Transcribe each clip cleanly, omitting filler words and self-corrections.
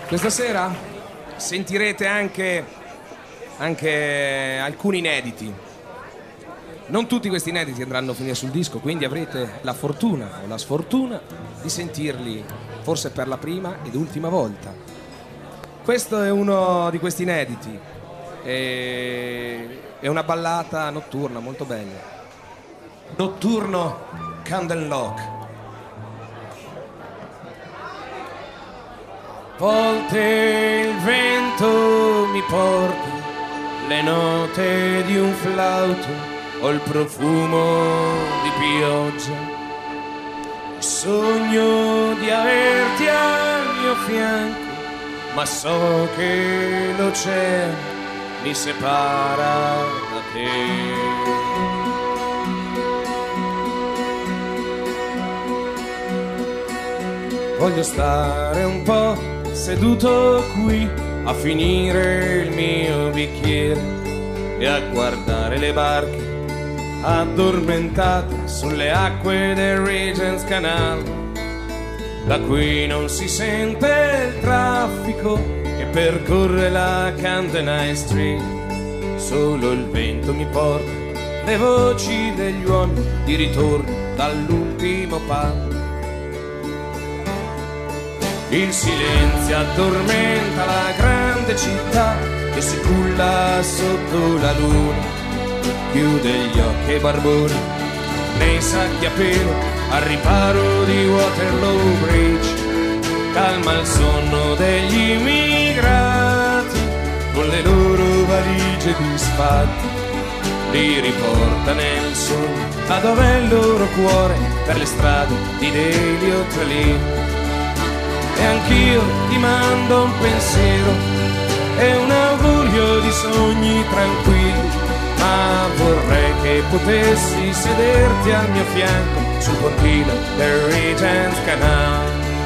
Questa sera sentirete anche alcuni inediti. Non tutti questi inediti andranno a finire sul disco, quindi avrete la fortuna o la sfortuna di sentirli forse per la prima ed ultima volta. Questo è uno di questi inediti. È una ballata notturna molto bella. Notturno Candle Lock. Volte il vento mi porta le note di un flauto o il profumo di pioggia. Sogno di averti al mio fianco, ma so che l'oceano mi separa da te. Voglio stare un po' seduto qui a finire il mio bicchiere e a guardare le barche addormentate sulle acque del Regent's Canal. Da qui non si sente il traffico che percorre la Camden High Street, solo il vento mi porta le voci degli uomini di ritorno dall'ultimo pub. Il silenzio addormenta la grande città che si culla sotto la luna, chiude gli occhi ai barboni nei sacchi a pelo al riparo di Waterloo Bridge, calma il sonno degli immigrati con le loro valigie disfatte, li riporta nel sogno da dov'è il loro cuore per le strade di Delhi o Tralee. E anch'io ti mando un pensiero e un augurio di sogni tranquilli, ma vorrei che potessi sederti al mio fianco sul pontile del Regent's Canal.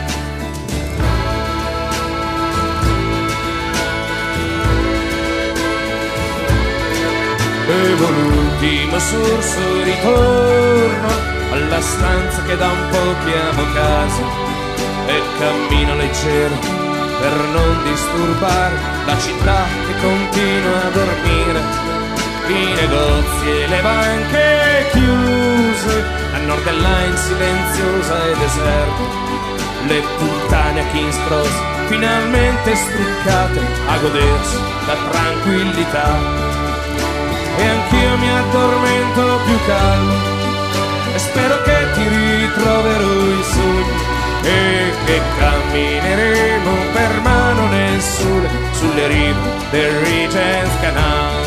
Bevo l'ultimo sorso e ritorno alla stanza che da un po' chiamo casa e cammino leggero per non disturbare la città che continua a dormire, i negozi e le banche chiuse, a Northern Line silenziosa e deserta, le puttane a King's Cross finalmente struccate a godersi la tranquillità. E anch'io mi addormento più calmo e spero che ti ritroverò i sogni e che cammineremo per mano nel sole sulle rive del Regent's Canal.